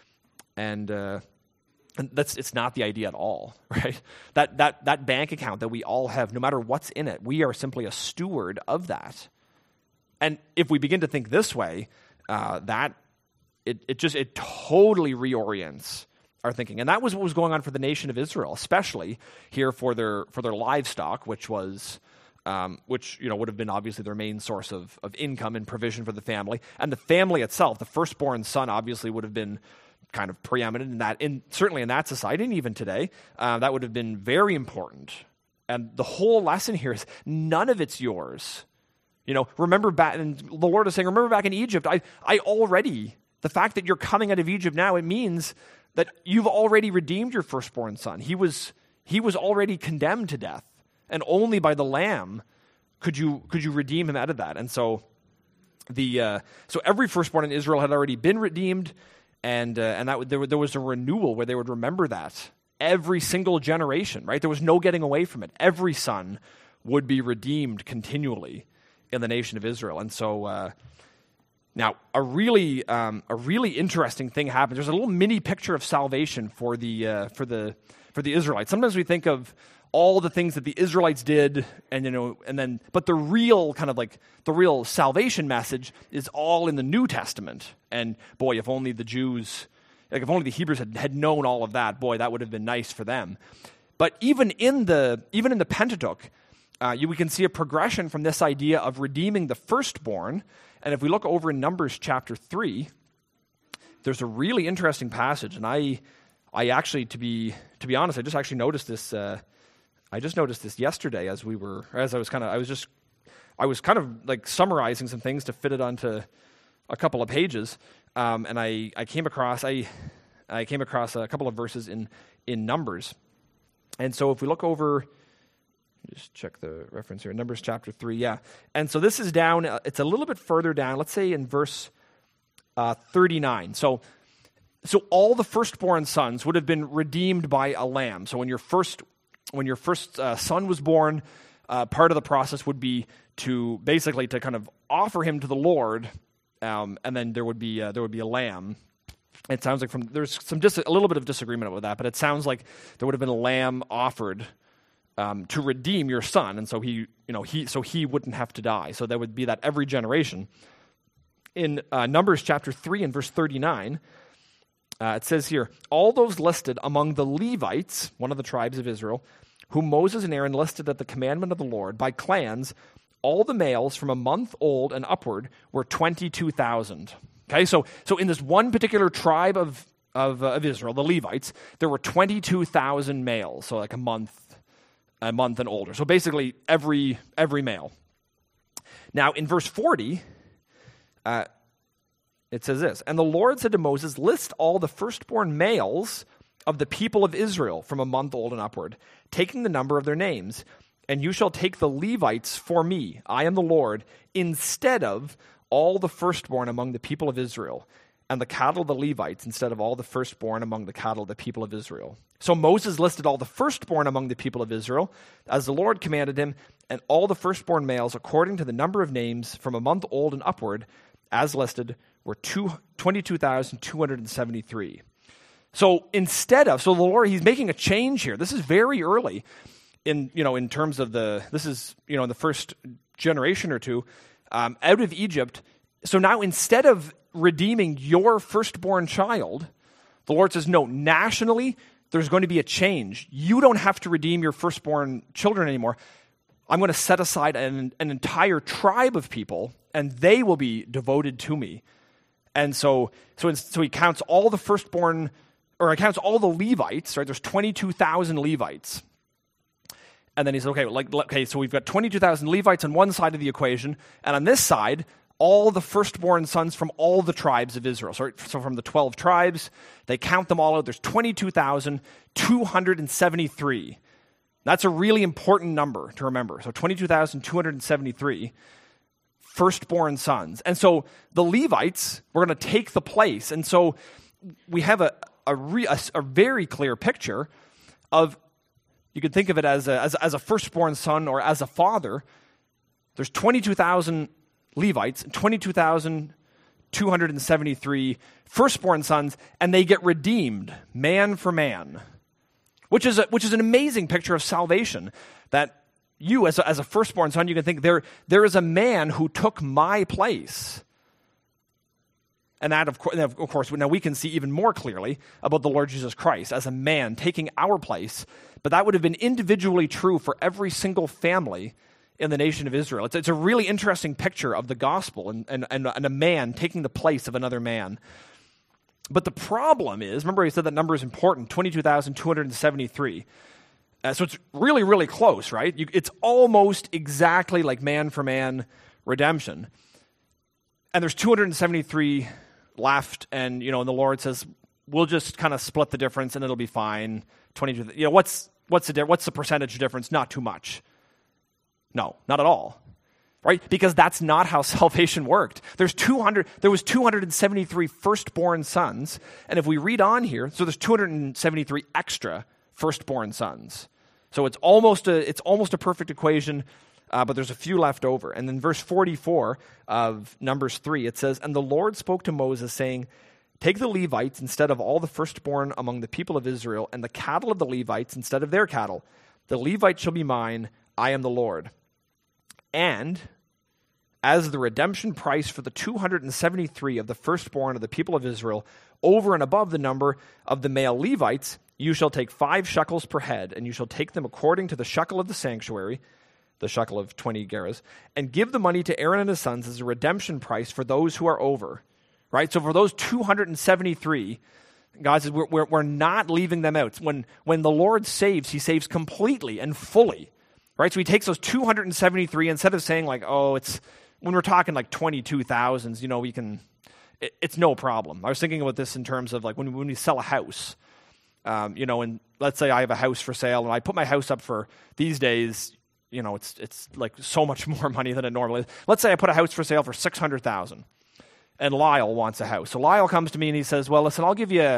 [SPEAKER 1] And, uh, and that's it's not the idea at all, right? That that that bank account that we all have, no matter what's in it, we are simply a steward of that. And if we begin to think this way, uh, that It it just it totally reorients our thinking, and that was what was going on for the nation of Israel, especially here for their for their livestock, which was um, which you know would have been obviously their main source of of income and provision for the family, and the family itself, the firstborn son, obviously would have been kind of preeminent in that, in certainly in that society, and even today, uh, that would have been very important. And the whole lesson here is none of it's yours. You know, remember back, and the Lord is saying, remember back in Egypt, I I already. The fact that you're coming out of Egypt now, it means that you've already redeemed your firstborn son. He was he was already condemned to death, and only by the Lamb could you could you redeem him out of that. And so the uh, so every firstborn in Israel had already been redeemed, and uh, and that there there was a renewal where they would remember that every single generation. Right, there was no getting away from it. Every son would be redeemed continually in the nation of Israel, and so. Uh, Now, a really, um, a really interesting thing happens. There's a little mini picture of salvation for the uh, for the for the Israelites. Sometimes we think of all the things that the Israelites did, and you know, and then, but the real kind of like the real salvation message is all in the New Testament. And boy, if only the Jews, like if only the Hebrews had, had known all of that, boy, that would have been nice for them. But even in the even in the Pentateuch, uh, you, we can see a progression from this idea of redeeming the firstborn. And if we look over in Numbers chapter three, there's a really interesting passage, and I, I actually, to be to be honest, I just actually noticed this. Uh, I just noticed this yesterday as we were, as I was kind of, I was just, I was kind of like summarizing some things to fit it onto a couple of pages, um, and I, I came across, I, I came across a couple of verses in in Numbers, and so if we look over. Just check the reference here. Numbers chapter three, yeah. And so this is down, uh, it's a little bit further down, let's say in verse uh, thirty-nine. So so all the firstborn sons would have been redeemed by a lamb. So when your first when your first uh, son was born, uh, part of the process would be to basically to kind of offer him to the Lord, um, and then there would be uh, there would be a lamb. It sounds like from there's some dis- a little bit of disagreement with that, but it sounds like there would have been a lamb offered Um, to redeem your son, and so he, you know, he so he wouldn't have to die. So that would be that every generation. In uh, Numbers chapter three and verse thirty-nine, uh, it says here, all those listed among the Levites, one of the tribes of Israel, whom Moses and Aaron listed at the commandment of the Lord by clans, all the males from a month old and upward were twenty-two thousand. Okay, so so in this one particular tribe of of, uh, of Israel, the Levites, there were twenty-two thousand males, so like a month. A month and older. So basically every every male. Now in verse forty, uh, it says this, and the Lord said to Moses, list all the firstborn males of the people of Israel from a month old and upward, taking the number of their names, and you shall take the Levites for me, I am the Lord, instead of all the firstborn among the people of Israel, and the cattle of the Levites instead of all the firstborn among the cattle of the people of Israel. So Moses listed all the firstborn among the people of Israel, as the Lord commanded him, and all the firstborn males according to the number of names from a month old and upward, as listed, were twenty-two thousand two hundred seventy-three. So instead of, so the Lord, he's making a change here. This is very early in, you know, in terms of the, this is, you know, in the first generation or two, um, out of Egypt. So now instead of redeeming your firstborn child, the Lord says, no, nationally, there's going to be a change. You don't have to redeem your firstborn children anymore. I'm going to set aside an, an entire tribe of people, and they will be devoted to me. And so, so, so he counts all the firstborn, or he counts all the Levites, right? There's twenty-two thousand Levites. And then he says, okay, like, okay, so we've got twenty-two thousand Levites on one side of the equation, and on this side, all the firstborn sons from all the tribes of Israel. So, so from the twelve tribes, they count them all out. There's twenty-two thousand two hundred seventy-three. That's a really important number to remember. So twenty-two thousand two hundred seventy-three firstborn sons. And so the Levites were going to take the place. And so we have a a, re, a, a very clear picture of, you could think of it as a, as, as a firstborn son or as a father. There's twenty-two thousand Levites, twenty-two thousand two hundred seventy-three firstborn sons, and they get redeemed, man for man, which is a, which is an amazing picture of salvation, that you, as a, as a firstborn son, you can think, there, there is a man who took my place. And that, of course, of course, now we can see even more clearly about the Lord Jesus Christ as a man taking our place, but that would have been individually true for every single family in the nation of Israel. It's, it's a really interesting picture of the gospel and, and, and a man taking the place of another man. But the problem is, remember I said that number is important, twenty-two thousand two hundred seventy-three. Uh, so it's really, really close, right? You, it's almost exactly like man for man redemption. And there's two hundred seventy-three left, and, you know, and the Lord says, we'll just kind of split the difference and it'll be fine. twenty-two, you know, what's what's the di- what's the percentage difference? Not too much. No, not at all. Right? Because that's not how salvation worked. There's two hundred, there was two hundred seventy-three firstborn sons, and if we read on here, so there's two hundred seventy-three extra firstborn sons. So it's almost a it's almost a perfect equation, uh, but there's a few left over. And then verse forty-four of Numbers three, it says, "And the Lord spoke to Moses, saying, Take the Levites instead of all the firstborn among the people of Israel, and the cattle of the Levites instead of their cattle. The Levites shall be mine, I am the Lord. And as the redemption price for the two hundred seventy-three of the firstborn of the people of Israel, over and above the number of the male Levites, you shall take five shekels per head, and you shall take them according to the shekel of the sanctuary," the shekel of twenty gerahs, "and give the money to Aaron and his sons as a redemption price for those who are over." Right? So for those two hundred seventy-three, God says we're, we're, we're not leaving them out. When, when the Lord saves, he saves completely and fully. Right? So he takes those two hundred seventy-three, instead of saying like, oh, it's, when we're talking like twenty-two thousands, you know, we can, it, it's no problem. I was thinking about this in terms of like when, when we sell a house, um, you know, and let's say I have a house for sale and I put my house up for, these days, you know, it's it's like so much more money than it normally is. Let's say I put a house for sale for six hundred thousand dollars and Lyle wants a house. So Lyle comes to me and he says, well, listen, I'll give you,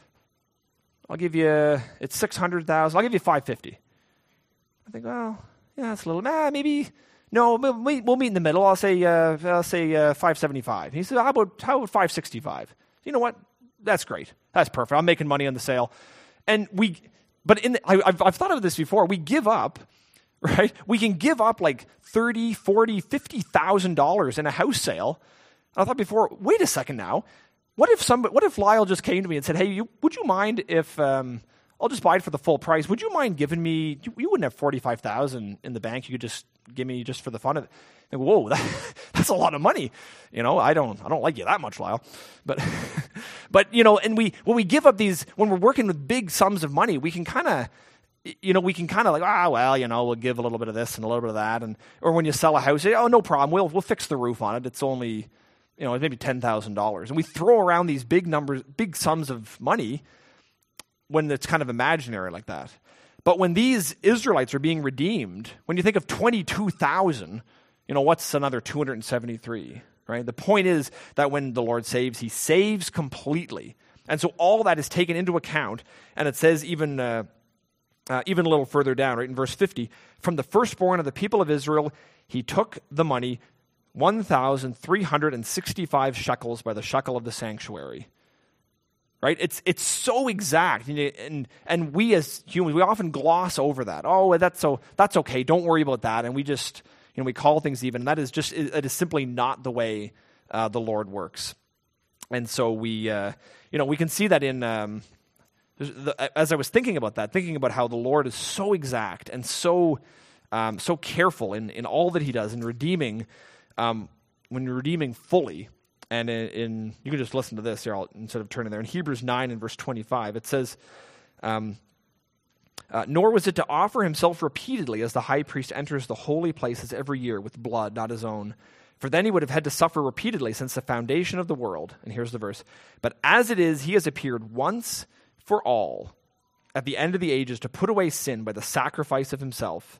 [SPEAKER 1] I'll give you, it's six hundred thousand dollars, I'll give you five hundred fifty thousand dollars. I think, well, yeah, that's a little, nah, maybe, no, we'll meet, we'll meet in the middle. I'll say, uh, I'll say uh, five seventy-five. He said, how about how about five sixty-five? You know what? That's great. That's perfect. I'm making money on the sale, and we. But in the, I, I've I've thought of this before. We give up, right? We can give up like thirty, forty, fifty thousand dollars in a house sale. And I thought before, wait a second now. What if some? What if Lyle just came to me and said, hey, you, would you mind if? Um, I'll just buy it for the full price. Would you mind giving me, you, you wouldn't have forty-five thousand dollars in the bank. You could just give me just for the fun of it. And whoa, that, that's a lot of money. You know, I don't I don't like you that much, Lyle. But, but you know, and we, when we give up these, when we're working with big sums of money, we can kind of, you know, we can kind of like, ah, well, you know, we'll give a little bit of this and a little bit of that. And, or when you sell a house, say, oh, no problem. We'll, we'll fix the roof on it. It's only, you know, maybe ten thousand dollars. And we throw around these big numbers, big sums of money when it's kind of imaginary like that. But when these Israelites are being redeemed, when you think of twenty-two thousand, you know, what's another two hundred seventy-three, right? The point is that when the Lord saves, he saves completely. And so all that is taken into account. And it says even, uh, uh, even a little further down, right, in verse fifty, from the firstborn of the people of Israel, he took the money, one thousand three hundred sixty-five shekels by the shekel of the sanctuary. Right? It's it's so exact, and, and and we as humans, we often gloss over that. Oh, that's so that's okay. Don't worry about that. And we just, you know, we call things even. And that is just it is simply not the way uh, the Lord works. And so we, uh, you know, we can see that in um, the, as I was thinking about that, thinking about how the Lord is so exact and so um, so careful in in all that he does in redeeming, um, when you're redeeming fully. And in, in, you can just listen to this here I'll, instead of turning there. In Hebrews nine and verse twenty-five, it says, um, uh, nor was it to offer himself repeatedly as the high priest enters the holy places every year with blood, not his own. For then he would have had to suffer repeatedly since the foundation of the world. And here's the verse. But as it is, he has appeared once for all at the end of the ages to put away sin by the sacrifice of himself.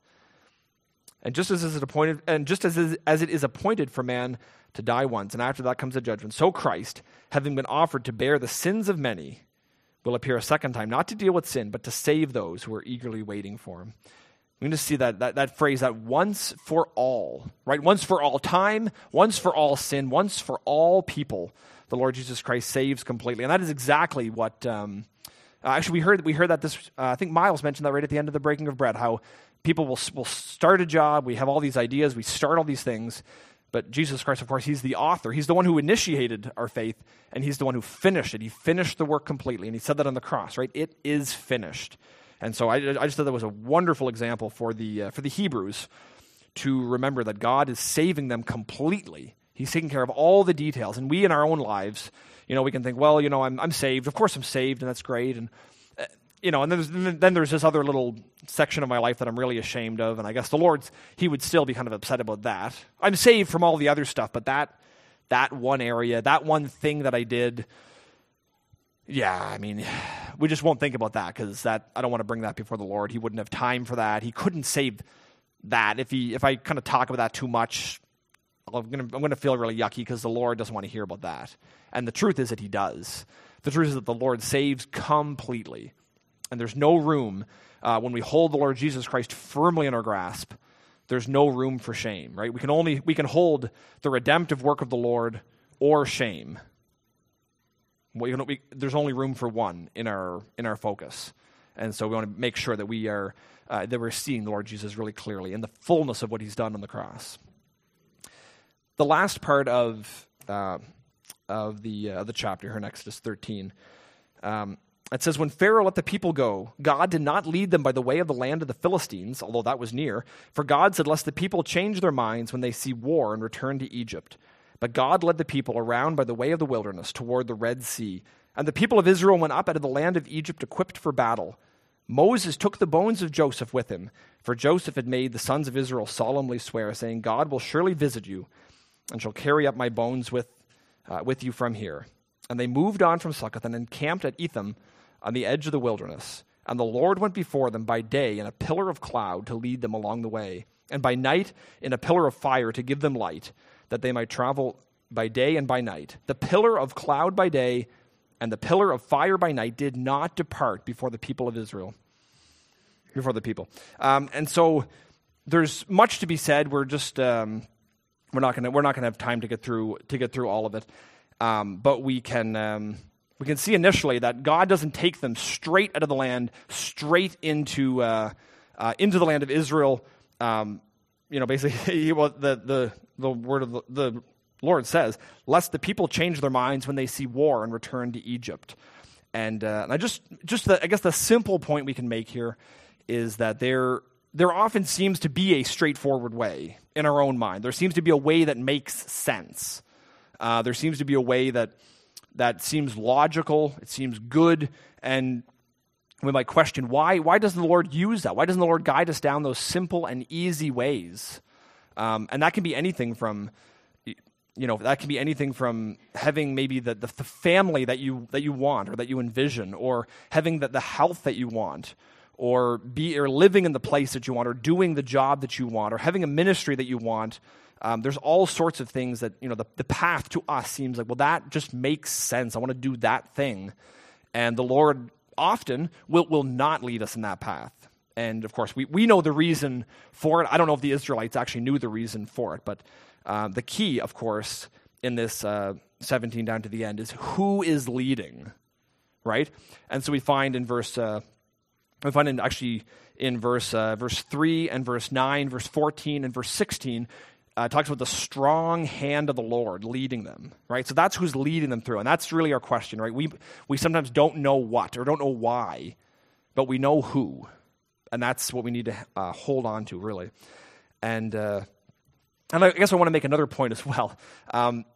[SPEAKER 1] And just as it is appointed, and just as is, as it is appointed for man to die once, and after that comes the judgment, so Christ, having been offered to bear the sins of many, will appear a second time, not to deal with sin, but to save those who are eagerly waiting for him. We can just see that, that that phrase, that once for all, right? Once for all time, once for all sin, once for all people, the Lord Jesus Christ saves completely. And that is exactly what, um, uh, actually we heard we heard that this, uh, I think Miles mentioned that right at the end of the breaking of bread, how people will, will start a job, we have all these ideas, we start all these things, but Jesus Christ, of course, he's the author. He's the one who initiated our faith, and he's the one who finished it. He finished the work completely, and he said that on the cross, right? It is finished. And so I, I just thought that was a wonderful example for the uh, for the Hebrews to remember that God is saving them completely. He's taking care of all the details. And we in our own lives, you know, we can think, well, you know, I'm I'm saved. Of course I'm saved, and that's great. And uh, you know, and then there's, then there's this other little section of my life that I'm really ashamed of, and I guess the Lord, he would still be kind of upset about that. I'm saved from all the other stuff, but that that one area, that one thing that I did, yeah, I mean, we just won't think about that because that I don't want to bring that before the Lord. He wouldn't have time for that. He couldn't save that. If he, if I kind of talk about that too much, I'm gonna I'm gonna feel really yucky because the Lord doesn't want to hear about that. And the truth is that he does. The truth is that the Lord saves completely, and there's no room uh, when we hold the Lord Jesus Christ firmly in our grasp. There's no room for shame, right? We can only we can hold the redemptive work of the Lord or shame. We, we, there's only room for one in our in our focus, and so we want to make sure that we are uh, that we're seeing the Lord Jesus really clearly in the fullness of what he's done on the cross. The last part of uh, of the uh, the chapter here in Exodus thirteen, um, it says, when Pharaoh let the people go, God did not lead them by the way of the land of the Philistines, although that was near. For God said, lest the people change their minds when they see war and return to Egypt. But God led the people around by the way of the wilderness toward the Red Sea. And the people of Israel went up out of the land of Egypt equipped for battle. Moses took the bones of Joseph with him, for Joseph had made the sons of Israel solemnly swear, saying, God will surely visit you, and shall carry up my bones with uh, with you from here. And they moved on from Succoth and encamped at Etham on the edge of the wilderness. And the Lord went before them by day in a pillar of cloud to lead them along the way, and by night in a pillar of fire to give them light, that they might travel by day and by night. The pillar of cloud by day and the pillar of fire by night did not depart before the people of Israel. Before the people. Um, and so there's much to be said. We're just um, we're not gonna we're not gonna have time to get through to get through all of it. Um, but we can um, we can see initially that God doesn't take them straight out of the land, straight into uh, uh, into the land of Israel. Um, you know, basically, well, the the the word of the, the Lord says, lest the people change their minds when they see war and return to Egypt. And, uh, and I just just the, I guess the simple point we can make here is that there there often seems to be a straightforward way in our own mind. There seems to be a way that makes sense. Uh, there seems to be a way that that seems logical, it seems good, and we might question why. Why doesn't the Lord use that? Why doesn't the Lord guide us down those simple and easy ways? Um, and that can be anything from, you know, that can be anything from having maybe the, the, the family that you that you want or that you envision, or having the, the health that you want, or be or living in the place that you want, or doing the job that you want, or having a ministry that you want. Um, there's all sorts of things that, you know, the, the path to us seems like, well, that just makes sense. I want to do that thing. And the Lord often will, will not lead us in that path. And of course, we, we know the reason for it. I don't know if the Israelites actually knew the reason for it, but uh, the key, of course, in this uh, seventeen down to the end is who is leading, right? And so we find in verse, uh, we find in actually in verse uh, verse three and verse nine, verse fourteen and verse sixteen, uh, it talks about the strong hand of the Lord leading them, right? So that's who's leading them through, and that's really our question, right? We we sometimes don't know what or don't know why, but we know who. And that's what we need to uh, hold on to, really. And uh, and I guess I want to make another point as well. Um,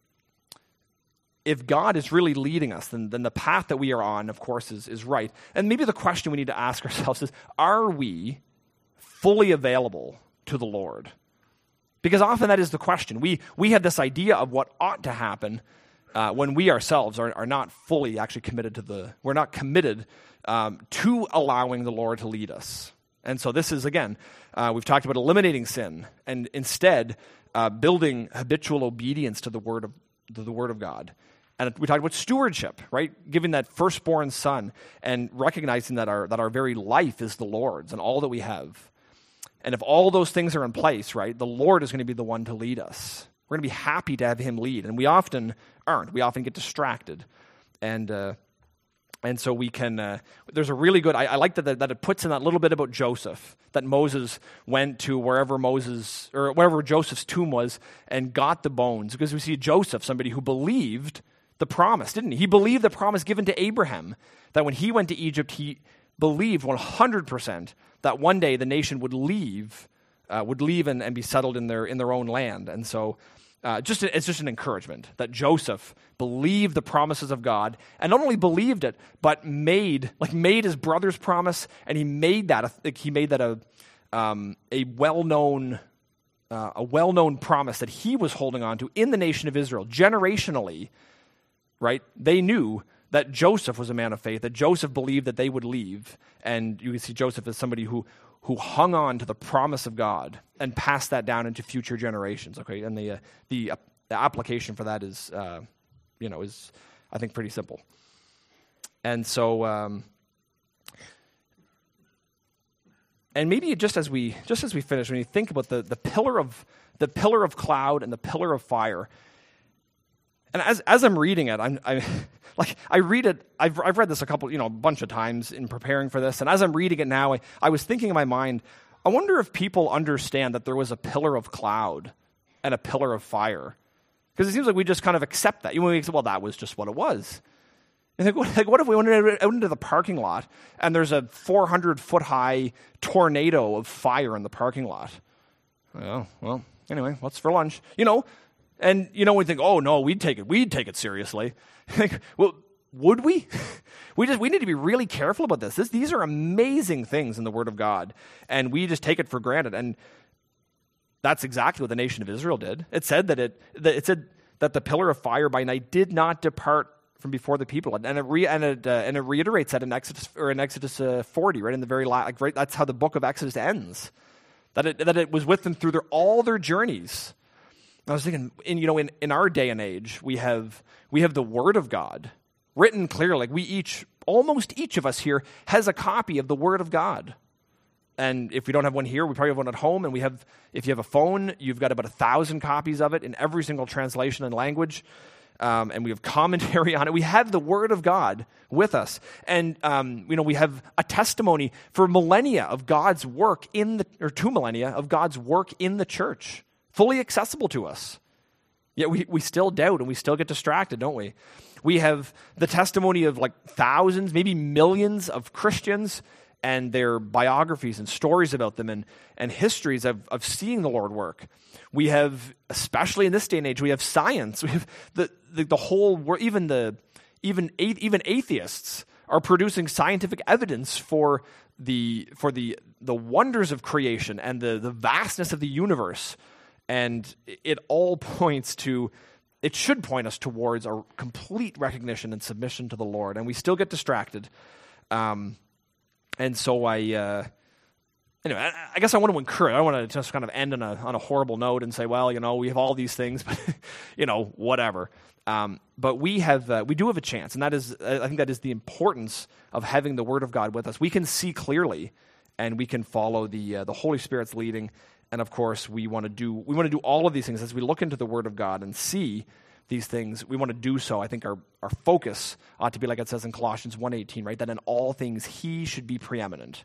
[SPEAKER 1] if God is really leading us, then, then the path that we are on, of course, is, is right. And maybe the question we need to ask ourselves is, are we fully available to the Lord? Because often that is the question. We, we have this idea of what ought to happen uh, when we ourselves are, are not fully actually committed to the, we're not committed Um, to allowing the Lord to lead us. And so this is, again, uh, we've talked about eliminating sin and instead uh, building habitual obedience to the word of to the word of God. And we talked about stewardship, right? Giving that firstborn son and recognizing that our that our very life is the Lord's and all that we have. And if all those things are in place, right, the Lord is going to be the one to lead us. We're going to be happy to have him lead. And we often aren't. We often get distracted. And uh And so we can, uh, there's a really good, I, I like that, that it puts in that little bit about Joseph, that Moses went to wherever Moses, or wherever Joseph's tomb was and got the bones. Because we see Joseph, somebody who believed the promise, didn't he? He believed the promise given to Abraham, that when he went to Egypt, he believed one hundred percent that one day the nation would leave, uh, would leave and, and be settled in their in their own land. And so Uh, just it's just an encouragement that Joseph believed the promises of God, and not only believed it, but made like made his brother's promise, and he made that a, he made that a um, a well known uh, a well known promise that he was holding on to in the nation of Israel generationally. Right? They knew that Joseph was a man of faith, that Joseph believed that they would leave. And you can see Joseph as somebody who who hung on to the promise of God and passed that down into future generations. Okay, and the uh, the, uh, the application for that is, uh, you know, is I think pretty simple. And so, um, and maybe just as we just as we finish, when you think about the the pillar of the pillar of cloud and the pillar of fire. And as as I'm reading it, I'm I like I read it. I've I've read this a couple, you know, a bunch of times in preparing for this. And as I'm reading it now, I, I was thinking in my mind, I wonder if people understand that there was a pillar of cloud and a pillar of fire, because it seems like we just kind of accept that. You know, we say, well, that was just what it was. And think, like, what if we went out into the parking lot and there's a four hundred foot high tornado of fire in the parking lot? Oh, well, anyway, what's for lunch? You know. And, you know, we think, oh, no, we'd take it. We'd take it seriously. Well, would we? we just we need to be really careful about this. this. These are amazing things in the Word of God, and we just take it for granted. And that's exactly what the nation of Israel did. It said that it, that it said that the pillar of fire by night did not depart from before the people, and it re, and it uh, and it reiterates that in Exodus or in Exodus uh, forty, right in the very last. Like, right, that's how the book of Exodus ends. That it that it was with them through their all their journeys. I was thinking, in, you know, in, in our day and age, we have we have the Word of God written clearly. Like we each, almost each of us here has a copy of the Word of God. And if we don't have one here, we probably have one at home. And we have, if you have a phone, you've got about a thousand copies of it in every single translation and language. Um, and we have commentary on it. We have the Word of God with us. And, um, you know, we have a testimony for millennia of God's work in the, or two millennia of God's work in the church. Fully accessible to us. Yet we, we still doubt and we still get distracted, don't we? We have the testimony of like thousands, maybe millions of Christians and their biographies and stories about them and, and histories of, of seeing the Lord work. We have, especially in this day and age, we have science. We have the, the, the whole world, even the even even atheists are producing scientific evidence for the for the the wonders of creation and the, the vastness of the universe. And it all points to, it should point us towards a complete recognition and submission to the Lord. And we still get distracted. Um, and so I, uh, anyway, I, I guess I want to encourage, I don't want to just kind of end on a, on a horrible note and say, well, you know, we have all these things, but, you know, whatever. Um, but we have, uh, we do have a chance. And that is, I think that is the importance of having the Word of God with us. We can see clearly and we can follow the, uh, the Holy Spirit's leading. And of course, we want to do we want to do all of these things as we look into the Word of God and see these things. We want to do so. I think our, our focus ought to be like it says in Colossians one eighteen, right? That in all things He should be preeminent.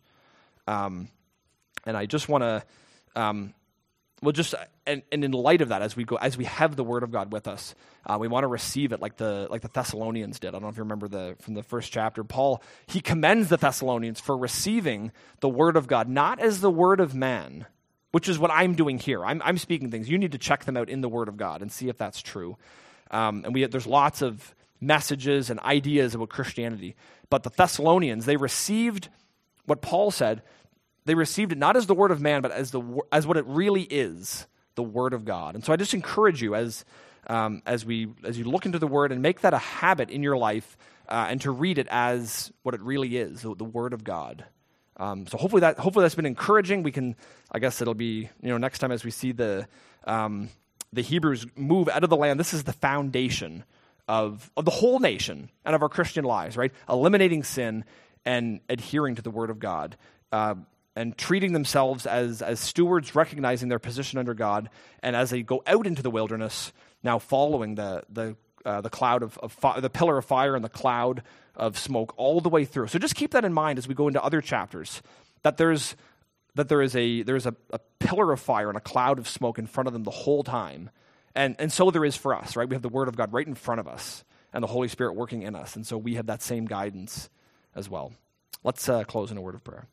[SPEAKER 1] Um, and I just want to, um, well, just and, and in light of that, as we go, as we have the Word of God with us, uh, we want to receive it like the like the Thessalonians did. I don't know if you remember the from the first chapter. Paul he commends the Thessalonians for receiving the Word of God not as the word of man, which is what I'm doing here. I'm, I'm speaking things. You need to check them out in the Word of God and see if that's true. Um, and we there's lots of messages and ideas about Christianity. But the Thessalonians, they received what Paul said. They received it not as the word of man, but as the as what it really is, the Word of God. And so I just encourage you as um, as we as you look into the Word and make that a habit in your life, uh, and to read it as what it really is, the, the Word of God. Um, so hopefully that hopefully that's been encouraging. We can, I guess it'll be, you know, next time as we see the um, the Hebrews move out of the land. This is the foundation of of the whole nation and of our Christian lives, right? Eliminating sin and adhering to the Word of God, uh, and treating themselves as as stewards, recognizing their position under God, and as they go out into the wilderness, now following the the uh, the cloud of, of fi- the pillar of fire and the cloud of smoke all the way through. So just keep that in mind as we go into other chapters, that there's that there is a there's a, a pillar of fire and a cloud of smoke in front of them the whole time. And and so there is for us, right? We have the Word of God right in front of us and the Holy Spirit working in us. And so we have that same guidance as well. Let's uh, close in a word of prayer.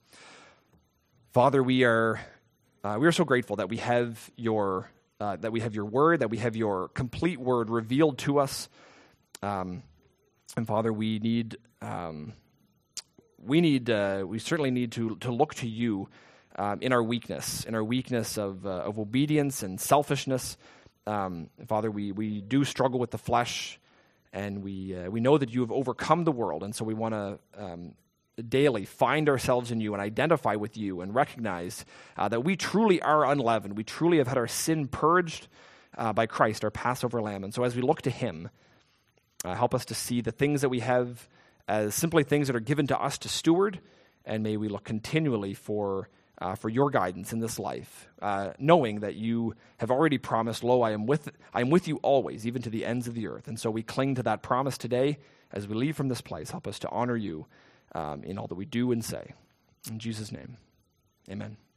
[SPEAKER 1] Father, we are uh, we are so grateful that we have your uh, that we have your Word, that we have your complete Word revealed to us. Um, And Father, we need um, we need uh, we certainly need to to look to you um, in our weakness, in our weakness of uh, of obedience and selfishness. Um, Father, we we do struggle with the flesh, and we uh, we know that you have overcome the world, and so we want to um, daily find ourselves in you and identify with you and recognize uh, that we truly are unleavened. We truly have had our sin purged uh, by Christ, our Passover lamb. And so as we look to him, uh, help us to see the things that we have as simply things that are given to us to steward, and may we look continually for uh, for your guidance in this life, uh, knowing that you have already promised, lo, I am with I am with you always, even to the ends of the earth. And so we cling to that promise today as we leave from this place. Help us to honor you um, in all that we do and say. In Jesus' name, amen.